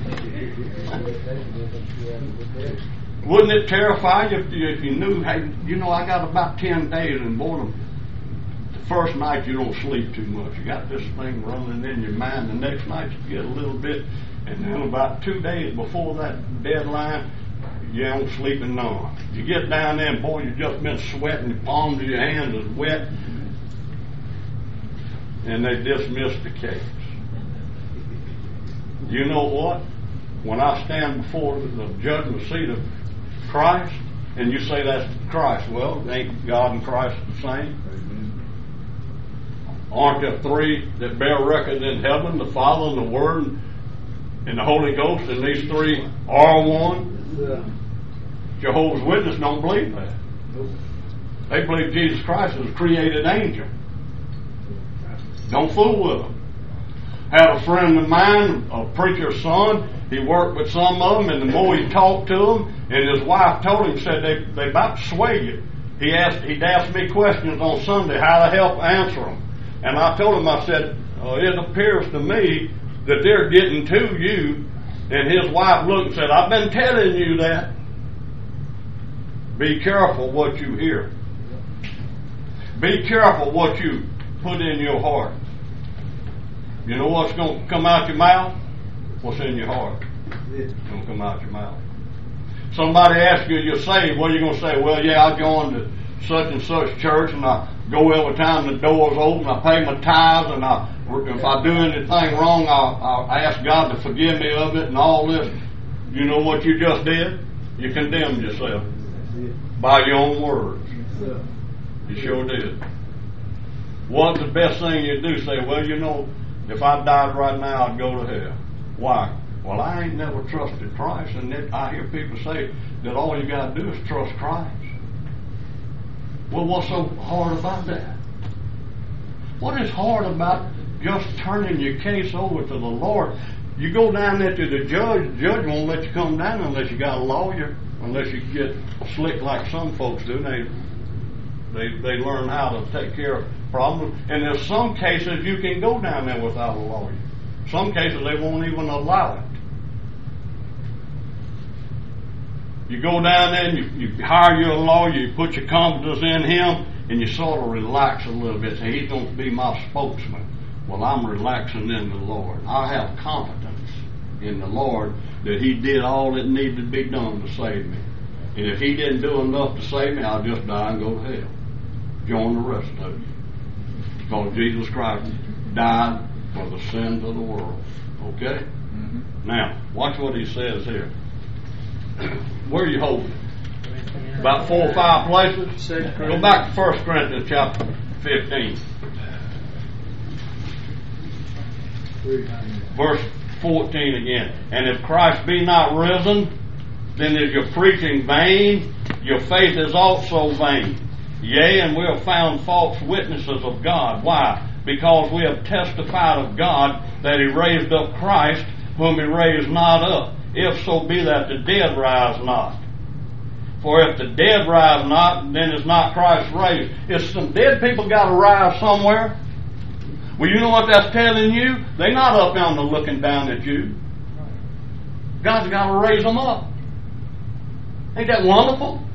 Wouldn't it terrify you if you, if you knew, hey, you know, I got about ten days and boredom. The first night you don't sleep too much. You got this thing running in your mind. The next night you get a little bit, and then about two days before that deadline, you don't sleep none. You get down there and boy, you've just been sweating, the palms of your hands is wet, and they dismiss the case. You know what? When I stand before the judgment seat of Christ, and you say that's Christ, well, ain't God and Christ the same? Aren't there three that bear record in heaven, the Father and the Word and the Holy Ghost, and these three are one? Yeah. Jehovah's Witnesses don't believe that. Nope. They believe Jesus Christ is a created angel. Don't fool with them. Had a friend of mine, a preacher's son. He worked with some of them, and the more he talked to them, and his wife told him, said they they about to sway you. He asked, he'd asked me questions on Sunday, how to help answer them, and I told him, I said, oh, it appears to me that they're getting to you. And his wife looked and said, I've been telling you that. Be careful what you hear. Be careful what you put in your heart. You know what's going to come out your mouth? What's in your heart? It's going to come out your mouth. Somebody asks you, you're saved. What are you going to say? Well, yeah, I joined the such and such church, and I go every time the door's open. I pay my tithes, and I, if I do anything wrong, I, I ask God to forgive me of it, and all this. You know what you just did? You condemned yourself by your own words. You sure did. What's the best thing you do? Say, well, you know, if I died right now, I'd go to hell. Why? Well, I ain't never trusted Christ, and it, I hear people say that all you got to do is trust Christ. Well, what's so hard about that? What is hard about just turning your case over to the Lord? You go down there to the judge, the judge won't let you come down unless you got a lawyer, unless you get slick like some folks do. They they they learn how to take care of problems. And there's some cases you can go down there without a lawyer. Some cases they won't even allow it. You go down there and you, you hire your lawyer, you put your confidence in him, and you sort of relax a little bit. Say, he's going to be my spokesman. Well, I'm relaxing in the Lord. I have confidence in the Lord that he did all that needed to be done to save me. And if he didn't do enough to save me, I'll just die and go to hell. Join the rest of you. Because Jesus Christ died for the sins of the world. Okay? Mm-hmm. Now, watch what he says here. Where are you holding? About four or five places? Go back to First Corinthians chapter fifteen. Verse fourteen again. And if Christ be not risen, then is your preaching vain, your faith is also vain. Yea, and we have found false witnesses of God. Why? Because we have testified of God that he raised up Christ, whom he raised not up, if so be that the dead rise not. For if the dead rise not, then is not Christ raised. If some dead people got to rise somewhere, well, you know what that's telling you? They're not up yonder looking down at you. God's got to raise them up. Ain't that wonderful?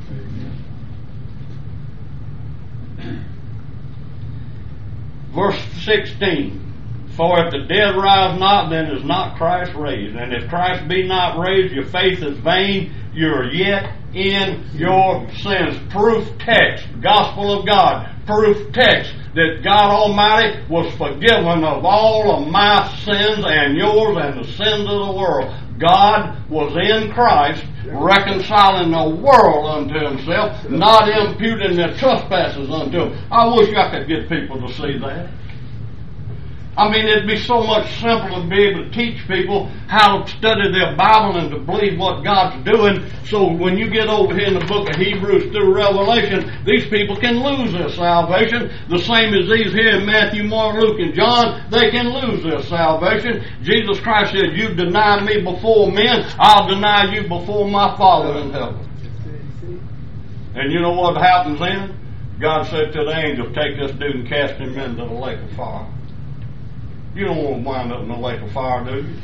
Verse sixteen. For if the dead rise not, then is not Christ raised. And if Christ be not raised, your faith is vain. You're yet in your sins. Proof text. Gospel of God. Proof text that God Almighty was forgiven of all of my sins and yours and the sins of the world. God was in Christ, reconciling the world unto himself, not imputing their trespasses unto him. I wish I could get people to see that. I mean, it'd be so much simpler to be able to teach people how to study their Bible and to believe what God's doing. So when you get over here in the book of Hebrews through Revelation, these people can lose their salvation. The same as these here in Matthew, Mark, Luke, and John, they can lose their salvation. Jesus Christ said, you deny me before men, I'll deny you before my Father in heaven. And you know what happens then? God said to the angel, take this dude and cast him into the lake of fire. You don't want to wind up in the lake of fire, do you?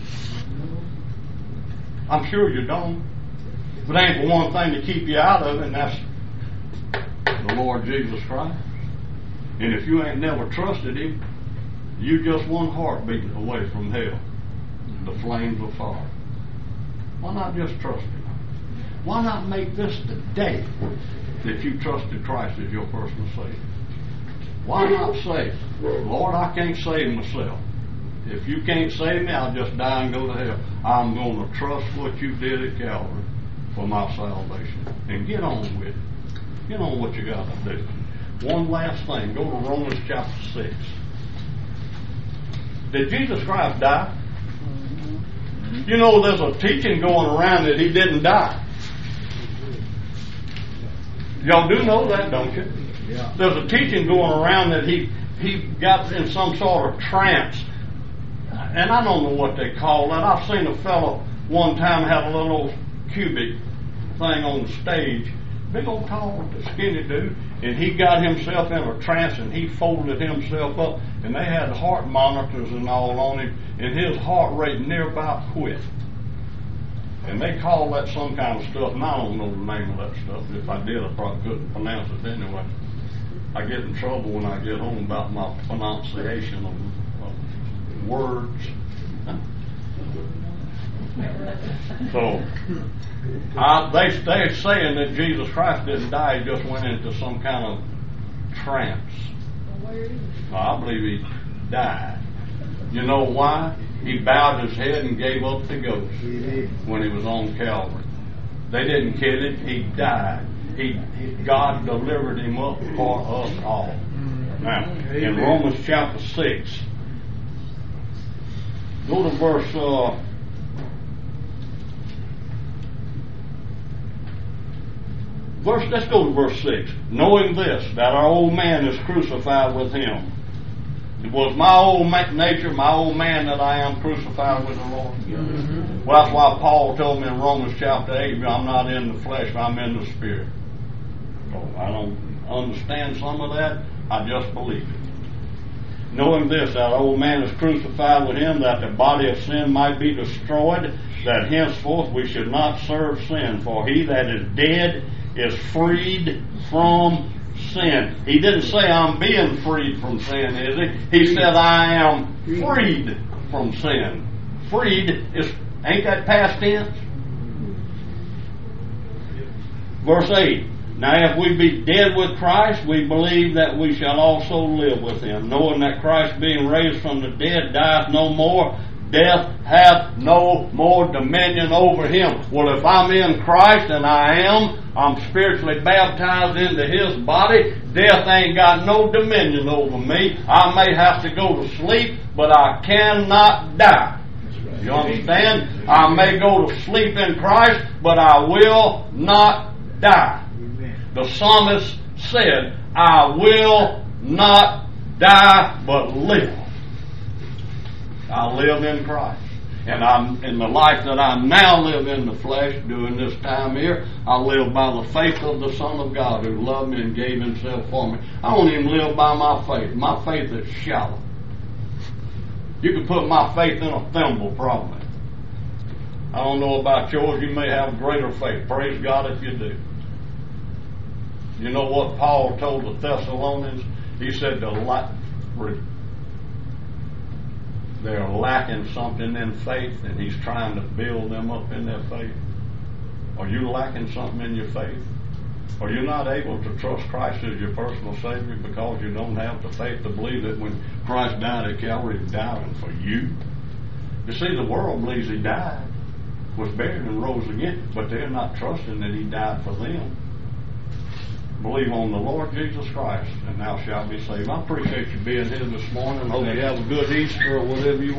I'm sure you don't. But ain't for one thing to keep you out of it, and that's the Lord Jesus Christ. And if you ain't never trusted him, you just one heartbeat away from hell, the flames of fire. Why not just trust him? Why not make this the day that you trusted Christ as your personal Savior? Why not say, Lord, I can't save myself. If you can't save me, I'll just die and go to hell. I'm going to trust what you did at Calvary for my salvation. And get on with it. Get on what you got to do. One last thing. Go to Romans chapter six. Did Jesus Christ die? You know, there's a teaching going around that he didn't die. Y'all do know that, don't you? Yeah. There's a teaching going around that he he got in some sort of trance. And I don't know what they call that. I've seen a fellow one time have a little cubic thing on the stage. Big old tall, skinny dude. And he got himself in a trance and he folded himself up. And they had heart monitors and all on him. And his heart rate near about quit. And they call that some kind of stuff. And I don't know the name of that stuff. If I did, I probably couldn't pronounce it anyway. I get in trouble when I get home about my pronunciation of words. So, I, they, they're saying that Jesus Christ didn't die, he just went into some kind of trance. No, I believe he died. You know why? He bowed his head and gave up the ghost when he was on Calvary. They didn't kill him, he died. He, he, God delivered him up for us all. Now, in Romans chapter six, go to verse uh, verse. Let's go to verse six. Knowing this, that our old man is crucified with him. It was my old ma- nature, my old man, that I am crucified with the Lord. Mm-hmm. Well, that's why Paul told me in Romans chapter eight, I'm not in the flesh, I'm in the spirit. So I don't understand some of that. I just believe it. Knowing this, that our old man is crucified with him, that the body of sin might be destroyed, that henceforth we should not serve sin. For he that is dead is freed from sin. He didn't say I'm being freed from sin, is he? He said I am freed from sin. Freed is, ain't that past tense? Verse eight. Now if we be dead with Christ, we believe that we shall also live with him, knowing that Christ being raised from the dead dieth no more, death hath no more dominion over him. Well, if I'm in Christ, and I am, I'm spiritually baptized into his body, death ain't got no dominion over me. I may have to go to sleep, but I cannot die. You understand? I may go to sleep in Christ, but I will not die. The psalmist said, I will not die, but live. I live in Christ. And I'm in the life that I now live in the flesh during this time here, I live by the faith of the Son of God who loved me and gave himself for me. I don't even live by my faith. My faith is shallow. You can put my faith in a thimble probably. I don't know about yours. You may have greater faith. Praise God if you do. You know what Paul told the Thessalonians? He said to they're lacking something in faith and He's trying to build them up in their faith? Are you lacking something in your faith? Are you not able to trust Christ as your personal Savior because you don't have the faith to believe that when Christ died at Calvary, He died for you? You see, the world believes He died, was buried, and rose again, but they're not trusting that He died for them. Believe on the Lord Jesus Christ, and thou shalt be saved. I appreciate you being here this morning. Hope you have a good Easter or whatever you